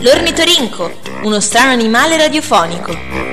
L'ornitorinco, uno strano animale radiofonico.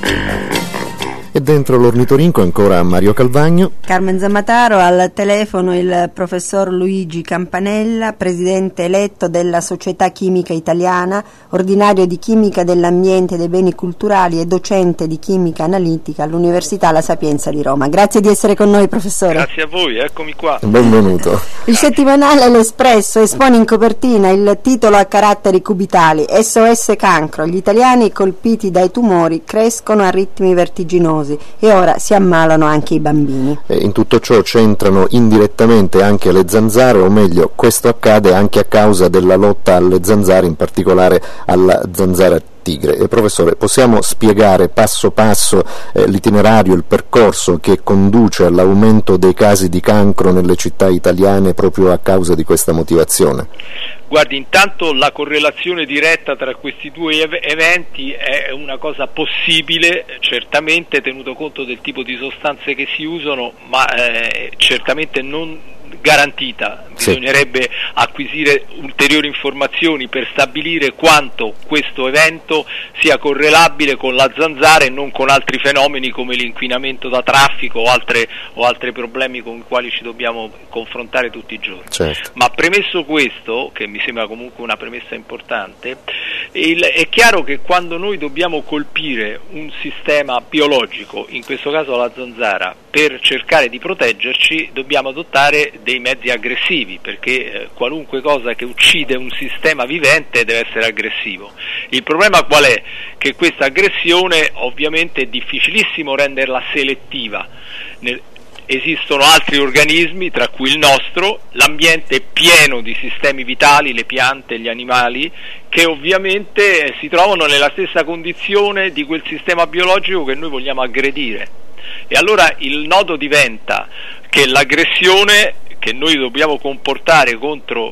E dentro l'ornitorinco ancora Mario Calvagno, Carmen Zammataro, al telefono il professor Luigi Campanella, presidente eletto della Società Chimica Italiana, ordinario di Chimica dell'Ambiente e dei Beni Culturali e docente di Chimica Analitica all'Università La Sapienza di Roma. Grazie di essere con noi, professore. Grazie a voi, eccomi qua. Benvenuto. Il settimanale L'Espresso espone in copertina il titolo a caratteri cubitali: SOS Cancro, gli italiani colpiti dai tumori crescono a ritmi vertiginosi e ora si ammalano anche i bambini. E in tutto ciò c'entrano indirettamente anche le zanzare, o meglio, questo accade anche a causa della lotta alle zanzare, in particolare alla zanzara tigre. E professore, possiamo spiegare passo passo l'itinerario, il percorso che conduce all'aumento dei casi di cancro nelle città italiane proprio a causa di questa motivazione? Guardi, intanto la correlazione diretta tra questi due eventi è una cosa possibile, certamente tenuto conto del tipo di sostanze che si usano, ma certamente non garantita. Bisognerebbe acquisire ulteriori informazioni per stabilire quanto questo evento sia correlabile con la zanzara e non con altri fenomeni come l'inquinamento da traffico o altri problemi con i quali ci dobbiamo confrontare tutti i giorni. Certo. Ma premesso questo, che mi sembra comunque una premessa importante, è chiaro che quando noi dobbiamo colpire un sistema biologico, in questo caso la zanzara, per cercare di proteggerci dobbiamo adottare dei mezzi aggressivi, perché qualunque cosa che uccide un sistema vivente deve essere aggressivo. Il problema qual è? Che questa aggressione ovviamente è difficilissimo renderla selettiva. Esistono altri organismi, tra cui il nostro, l'ambiente è pieno di sistemi vitali, le piante, gli animali, che ovviamente si trovano nella stessa condizione di quel sistema biologico che noi vogliamo aggredire. E allora il nodo diventa che l'aggressione che noi dobbiamo comportare contro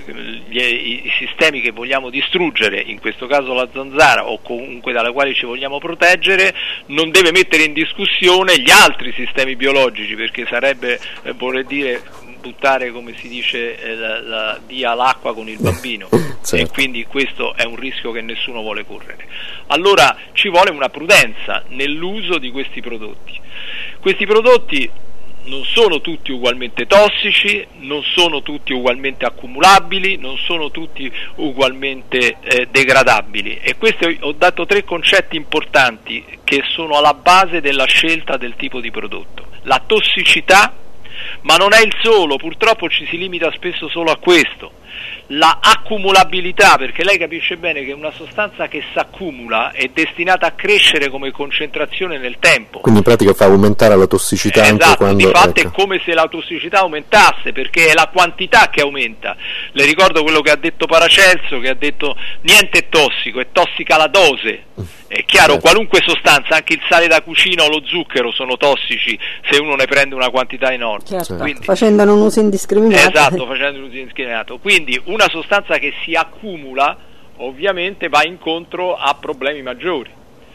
i sistemi che vogliamo distruggere, in questo caso la zanzara, o comunque dalla quale ci vogliamo proteggere, non deve mettere in discussione gli altri sistemi biologici, perché sarebbe, vorrei dire, buttare, come si dice, via l'acqua con il bambino. Certo. E quindi questo è un rischio che nessuno vuole correre. Allora ci vuole una prudenza nell'uso di questi prodotti. Questi prodotti non sono tutti ugualmente tossici, non sono tutti ugualmente accumulabili, non sono tutti ugualmente degradabili, e questi ho dato 3 concetti importanti che sono alla base della scelta del tipo di prodotto. La tossicità, ma non è il solo, purtroppo ci si limita spesso solo a questo. La accumulabilità, perché lei capisce bene che una sostanza che si accumula è destinata a crescere come concentrazione nel tempo. Quindi in pratica fa aumentare la tossicità anche quando... Di fatto è come se la tossicità aumentasse, perché è la quantità che aumenta. Le ricordo quello che ha detto Paracelso, che ha detto niente è tossico, è tossica la dose. È chiaro, certo. Qualunque sostanza, anche il sale da cucina o lo zucchero sono tossici se uno ne prende una quantità enorme. Certo. Quindi, facendone un uso indiscriminato. Esatto, facendo un uso indiscriminato. Quindi una sostanza che si accumula ovviamente va incontro a problemi maggiori.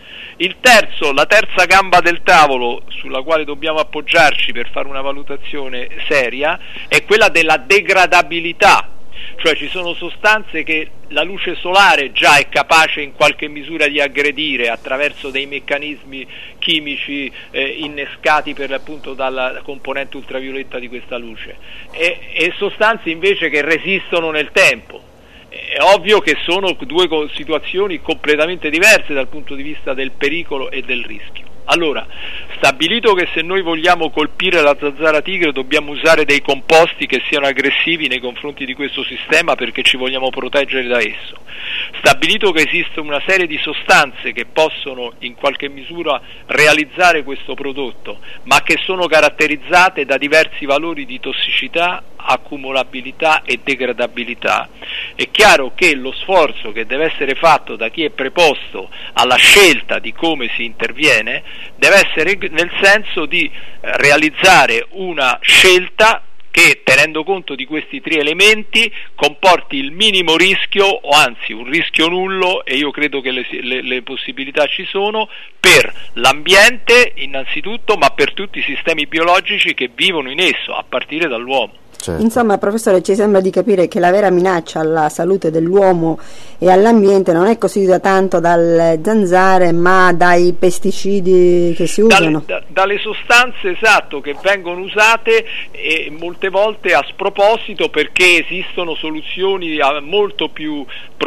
La terza gamba del tavolo sulla quale dobbiamo appoggiarci per fare una valutazione seria è quella della degradabilità. Cioè ci sono sostanze che la luce solare già è capace in qualche misura di aggredire attraverso dei meccanismi chimici innescati per l'appunto dalla componente ultravioletta di questa luce, e sostanze invece che resistono nel tempo. È ovvio che sono 2 situazioni completamente diverse dal punto di vista del pericolo e del rischio. Allora, stabilito che se noi vogliamo colpire la zanzara tigre dobbiamo usare dei composti che siano aggressivi nei confronti di questo sistema perché ci vogliamo proteggere da esso, stabilito che esiste una serie di sostanze che possono in qualche misura realizzare questo prodotto, ma che sono caratterizzate da diversi valori di tossicità, accumulabilità e degradabilità, è chiaro che lo sforzo che deve essere fatto da chi è preposto alla scelta di come si interviene deve essere nel senso di realizzare una scelta che, tenendo conto di questi 3 elementi, comporti il minimo rischio, o anzi un rischio nullo, e io credo che le possibilità ci sono, per l'ambiente innanzitutto, ma per tutti i sistemi biologici che vivono in esso, a partire dall'uomo. Certo. Insomma, professore, ci sembra di capire che la vera minaccia alla salute dell'uomo e all'ambiente non è costituita tanto dalle zanzare ma dai pesticidi che si usano. Dalle sostanze, esatto, che vengono usate e molte volte a sproposito, perché esistono soluzioni molto più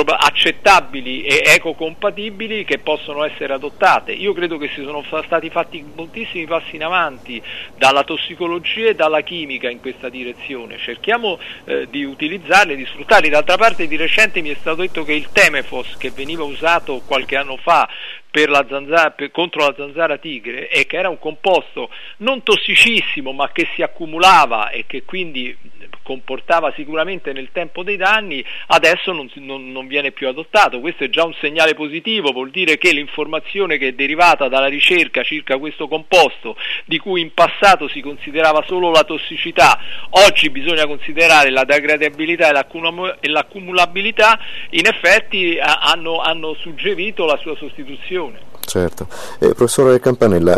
accettabili e ecocompatibili che possono essere adottate. Io credo che si sono stati fatti moltissimi passi in avanti dalla tossicologia e dalla chimica in questa direzione. Cerchiamo di utilizzarli, di sfruttarli. D'altra parte di recente mi è stato detto che il Temefos, che veniva usato qualche anno fa per la zanzara, contro la zanzara tigre, e che era un composto non tossicissimo ma che si accumulava e che quindi comportava sicuramente nel tempo dei danni, adesso non viene più adottato. Questo è già un segnale positivo, vuol dire che l'informazione che è derivata dalla ricerca circa questo composto, di cui in passato si considerava solo la tossicità, oggi bisogna considerare la degradabilità e l'accumulabilità, in effetti hanno suggerito la sua sostituzione. Certo. Professore Campanella,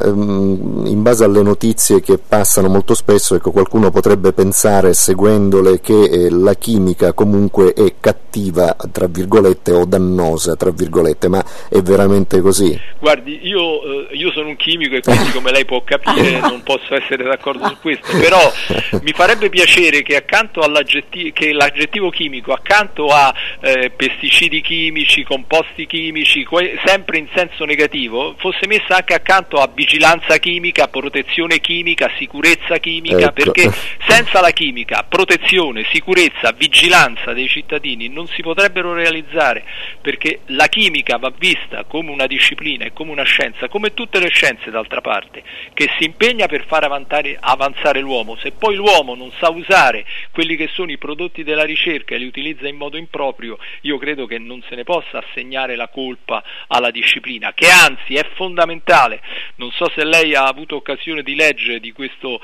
in base alle notizie che passano molto spesso, ecco, qualcuno potrebbe pensare, seguendole, che la chimica comunque è cattiva, tra virgolette, o dannosa, tra virgolette, ma è veramente così? Guardi, io sono un chimico e quindi, come lei può capire, non posso essere d'accordo su questo, però mi farebbe piacere che accanto che l'aggettivo chimico, accanto a pesticidi chimici, composti chimici, sempre in senso negativo, fosse messa anche accanto a vigilanza chimica, protezione chimica, sicurezza chimica, ecco. Perché senza la chimica, protezione, sicurezza, vigilanza dei cittadini non si potrebbero realizzare, perché la chimica va vista come una disciplina e come una scienza, come tutte le scienze d'altra parte, che si impegna per far avanzare l'uomo. Se poi l'uomo non sa usare quelli che sono i prodotti della ricerca e li utilizza in modo improprio, io credo che non se ne possa assegnare la colpa alla disciplina, che anzi è fondamentale. Non so se lei ha avuto occasione di leggere di questo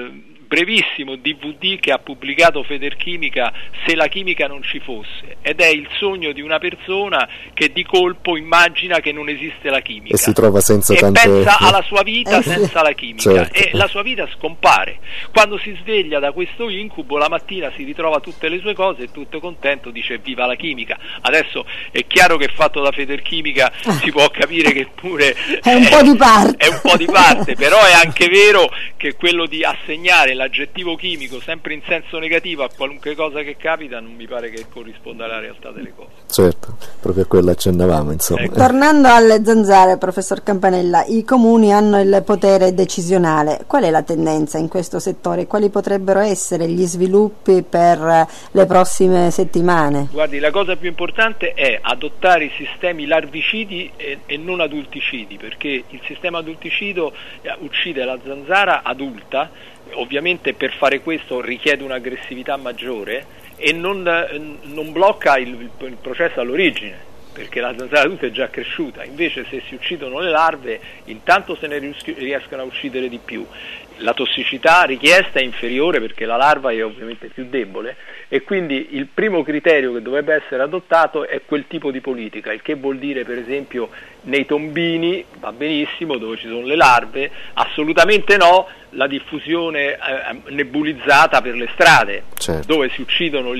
brevissimo DVD che ha pubblicato Federchimica, Se la chimica non ci fosse, ed è il sogno di una persona che di colpo immagina che non esiste la chimica e si trova senza e pensa alla sua vita senza la chimica, certo. E la sua vita scompare. Quando si sveglia da questo incubo, la mattina si ritrova tutte le sue cose e tutto contento dice viva la chimica. Adesso è chiaro che fatto da Federchimica si può capire che pure è un po' di parte, però è anche vero che quello di assegnare l'aggettivo chimico sempre in senso negativo a qualunque cosa che capita non mi pare che corrisponda alla realtà delle cose. Certo, proprio a quello accennavamo, insomma. Ecco. Tornando alle zanzare, professor Campanella, i comuni hanno il potere decisionale. Qual è la tendenza in questo settore? Quali potrebbero essere gli sviluppi per le prossime settimane? Guardi, la cosa più importante è adottare i sistemi larvicidi e non adulticidi, perché il sistema adulticido uccide la zanzara adulta. Ovviamente per fare questo richiede un'aggressività maggiore e non blocca il processo all'origine, perché la zanzara adulta è già cresciuta. Invece se si uccidono le larve, intanto se ne riescono a uccidere di più. La tossicità richiesta è inferiore perché la larva è ovviamente più debole, e quindi il primo criterio che dovrebbe essere adottato è quel tipo di politica, il che vuol dire per esempio nei tombini va benissimo dove ci sono le larve, assolutamente no la diffusione nebulizzata per le strade, certo, dove si uccidono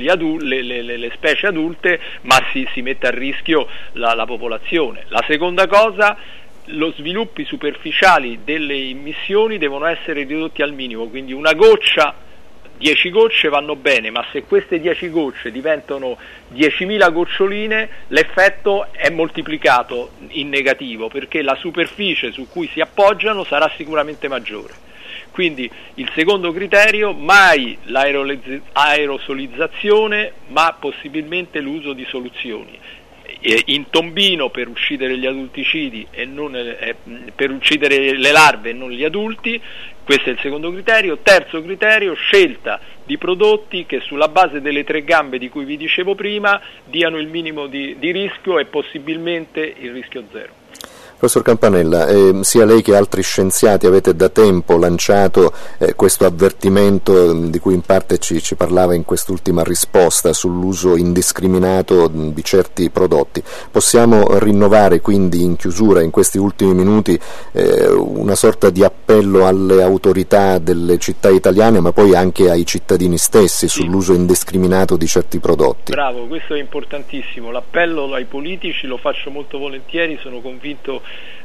le specie adulte ma si mette a rischio la popolazione. La seconda cosa, lo sviluppi superficiali delle immissioni devono essere ridotti al minimo, quindi una goccia, 10 gocce vanno bene, ma se queste 10 gocce diventano 10.000 goccioline l'effetto è moltiplicato in negativo, perché la superficie su cui si appoggiano sarà sicuramente maggiore. Quindi il secondo criterio, mai l'aerosolizzazione, ma possibilmente l'uso di soluzioni. In tombino per uccidere gli adulticidi e non per uccidere le larve e non gli adulti, questo è il secondo criterio. Terzo criterio, scelta di prodotti che sulla base delle 3 gambe di cui vi dicevo prima diano il minimo di rischio e possibilmente il rischio zero. Professor Campanella, sia lei che altri scienziati avete da tempo lanciato questo avvertimento di cui in parte ci parlava in quest'ultima risposta sull'uso indiscriminato di certi prodotti. Possiamo rinnovare quindi in chiusura, in questi ultimi minuti, una sorta di appello alle autorità delle città italiane, ma poi anche ai cittadini stessi sull'uso indiscriminato di certi prodotti? Bravo, questo è importantissimo. L'appello ai politici lo faccio molto volentieri, sono convinto.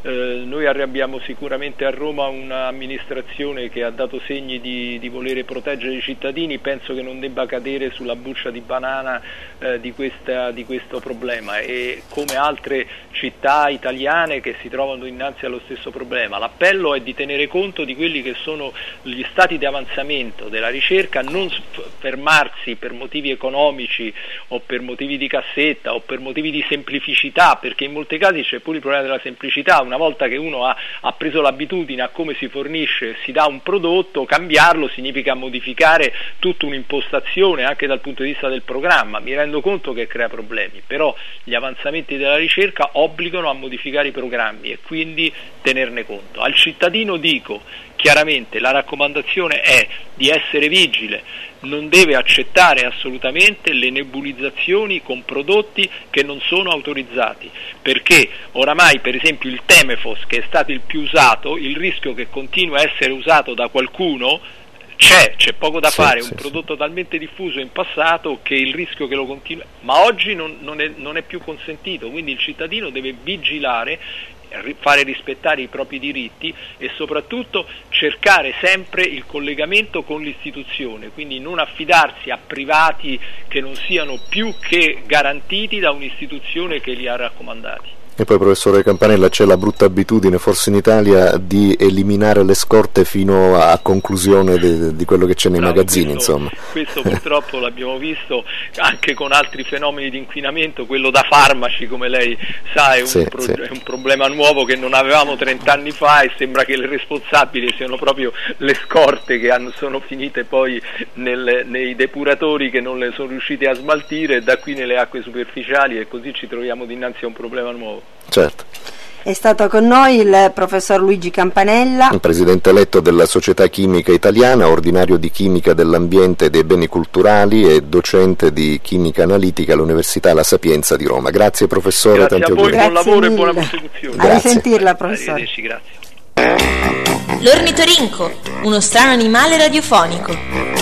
Noi abbiamo sicuramente a Roma un'amministrazione che ha dato segni di volere proteggere i cittadini, penso che non debba cadere sulla buccia di banana di questo problema, e come altre città italiane che si trovano innanzi allo stesso problema. L'appello è di tenere conto di quelli che sono gli stati di avanzamento della ricerca, non fermarsi per motivi economici o per motivi di cassetta o per motivi di semplificità, perché in molti casi c'è pure il problema della semplicità. Una volta che uno ha preso l'abitudine a come si fornisce, si dà un prodotto, cambiarlo significa modificare tutta un'impostazione anche dal punto di vista del programma. Mi rendo conto che crea problemi, però gli avanzamenti della ricerca obbligano a modificare i programmi e quindi tenerne conto. Al cittadino dico chiaramente, la raccomandazione è di essere vigile, non deve accettare assolutamente le nebulizzazioni con prodotti che non sono autorizzati, perché oramai per esempio il Temefos, che è stato il più usato, il rischio che continua a essere usato da qualcuno c'è poco da fare, è un prodotto talmente diffuso in passato che il rischio che lo continui, ma oggi non è più consentito, quindi il cittadino deve vigilare, fare rispettare i propri diritti e soprattutto cercare sempre il collegamento con l'istituzione, quindi non affidarsi a privati che non siano più che garantiti da un'istituzione che li ha raccomandati. E poi, professore Campanella, c'è la brutta abitudine forse in Italia di eliminare le scorte fino a conclusione di quello che c'è nei magazzini, insomma. Questo purtroppo l'abbiamo visto anche con altri fenomeni di inquinamento, quello da farmaci, come lei sa, è un problema nuovo che non avevamo 30 anni fa, e sembra che le responsabili siano proprio le scorte che sono finite poi nei depuratori che non le sono riusciti a smaltire, e da qui nelle acque superficiali, e così ci troviamo dinanzi a un problema nuovo. Certo. È stato con noi il professor Luigi Campanella, presidente eletto della Società Chimica Italiana, ordinario di Chimica dell'Ambiente e dei Beni Culturali e docente di Chimica Analitica all'Università La Sapienza di Roma. Grazie professore, grazie tanti a voi, auguri. buon lavoro e buona prosecuzione. A risentirla, professore. Arrivederci, grazie. L'ornitorinco, uno strano animale radiofonico.